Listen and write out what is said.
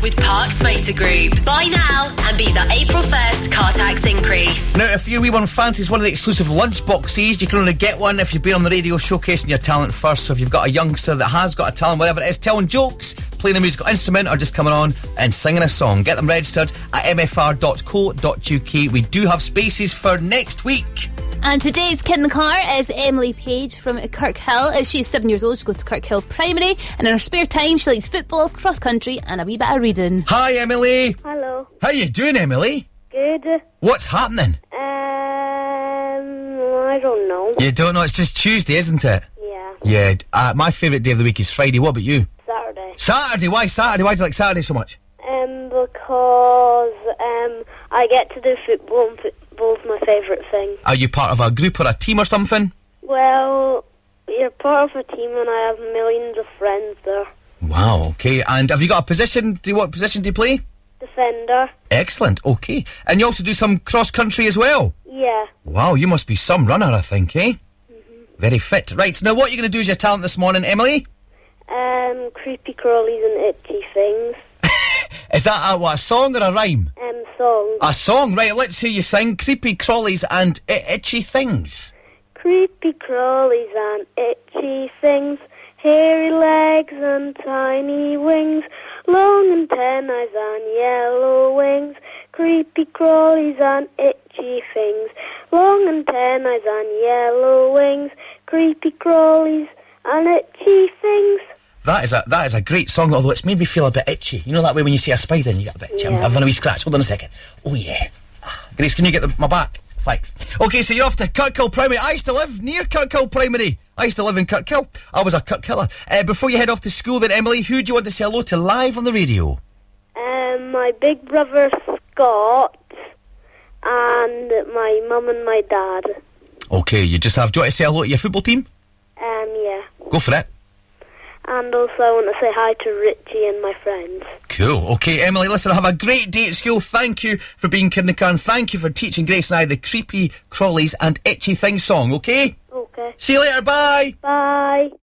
with Parks Motor Group. Buy now and beat the April 1st car tax increase. Now, if your wee one fancies one of the exclusive lunch boxes, you can only get one if you've been on the radio showcasing your talent first. So if you've got a youngster that has got a talent, whatever it is, telling jokes, playing a musical instrument, or just coming on and singing a song, get them registered at mfr.co.uk. We do have spaces for next week. And today's kid in the car is Emily Page from Kirkhill. She's 7 years old. She goes to Kirkhill Primary, and in her spare time she likes football, cross country and a wee bit of reading. Hi Emily. Hello. How you doing, Emily? Good. What's happening? I don't know. You don't know, it's just Tuesday, isn't it? Yeah. Yeah, my favourite day of the week is Friday. What about you? Saturday. Saturday? Why Saturday? Why do you like Saturday so much? Because I get to do football, and football's my favourite thing. Are you part of a group or a team or something? Well, you're part of a team and I have millions of friends there. Wow, okay. And have you got a position? What position do you play? Defender. Excellent, okay. And you also do some cross-country as well? Yeah. Wow, you must be some runner, I think, eh? Mm-hmm. Very fit. Right, so now what are you going to do as your talent this morning, Emily? Creepy crawlies and itchy things. Is that a song or a rhyme? Song. A song, right, let's hear you sing Creepy Crawlies and Itchy Things. Creepy crawlies and itchy things, hairy legs and tiny wings, long antennae and yellow wings. Creepy crawlies and itchy things, long antennae and yellow wings. Creepy crawlies and itchy things. That is a great song, although it's made me feel a bit itchy. You know that way when you see a spider and you get a bit itchy? Yeah. I'm having a wee scratch. Hold on a second. Oh, yeah. Grace, can you get my back? Thanks. OK, so you're off to Kirkhill Primary. I used to live near Kirkhill Primary. I used to live in Kirkhill. I was a Kirkhiller. Before you head off to school then, Emily, who do you want to say hello to live on the radio? My big brother Scott and my mum and my dad. OK, do you want to say hello to your football team? Yeah. Go for it. And also I want to say hi to Richie and my friends. Cool. OK, Emily, listen, have a great day at school. Thank you for being kid in the car, and thank you for teaching Grace and I the Creepy Crawlies and Itchy Things song, OK? Okay. See you later, bye. Bye.